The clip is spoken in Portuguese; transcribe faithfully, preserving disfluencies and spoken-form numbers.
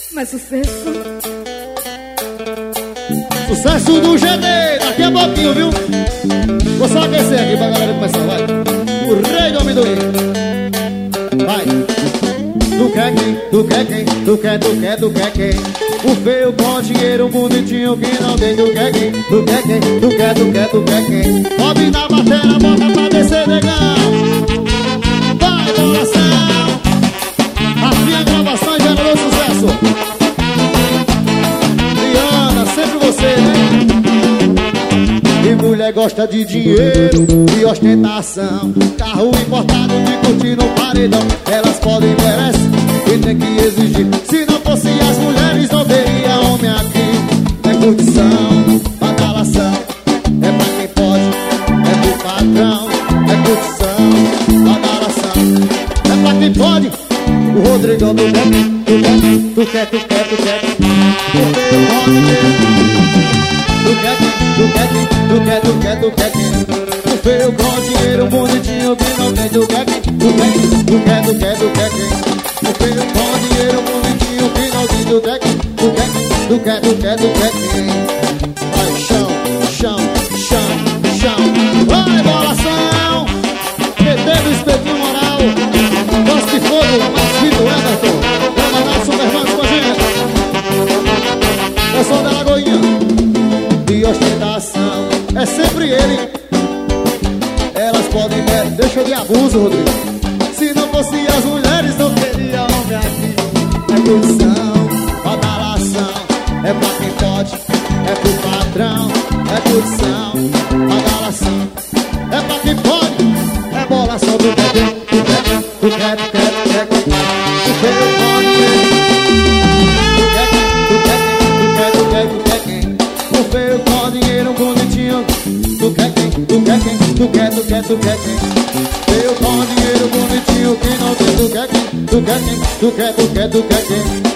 Mais sucesso. Sucesso do G D, daqui a pouquinho, viu? Vou só aquecer aqui pra galera começar, vai. O rei do amendoim. Vai. Tu quer quem? Tu quer quem? Tu quer, tu quer, tu quer quem? O feio com dinheiro, bonitinho que não tem. Tu quer quem? Tu quer quem? Tu quer, tu quer, tu quer quem? Sobe na bateria, bota pra descer, negão. Vai, coração. A minha gravação gerou sucesso. Diana, sempre você, né? E mulher gosta de dinheiro e ostentação. Carro importado de curtir no paredão. Elas podem, merecem e tem que exigir. Se não fosse as mulheres, não teria homem aqui. É curtição, badalação. É pra quem pode, é pro patrão. É curtição, badalação. É pra quem pode. O Rodrigão do quer, tu quer, tu quer, tu quer, tu quer. Tu quer, tu quer, tu quer, tu quer, tu quer. O feio com dinheiro, bonitinho que não tem. Tu quer, tu quer, tu quer, tu quer, tu quer. O feio com dinheiro, bonitinho que não tem. Tu quer, tu quer, tu quer, tu quer, tu quer. Vai, chão, chão, chão, chão. Vai, bolação. Detendo o espetinho moral. Gosto de fogo, mais Vitor Everton. Vai mandar o Superman com a gente. Eu sou da Lagoinha. De ostentação, é sempre ele. Elas podem ver, deixa de abuso, Rodrigo. Se não fosse as mulheres, não teria homem aqui. É curtição, badalação. É pra quem pode, é pro patrão. É curtição, badalação. É pra quem pode, é bolação do bebê. Tu quer, tu quer, tu quer, tu quer. Tu quer, tu quer, tu quer, tu quer, tu quer quem? O feio com dinheiro, bonitinho. Tu quer quem? Tu quer quem? Tu quer, tu quer, tu quer quem? Feio com dinheiro, bonitinho que não tem. Tu quer quem? Tu quer quem? Tu quer, tu quer, tu quer quem?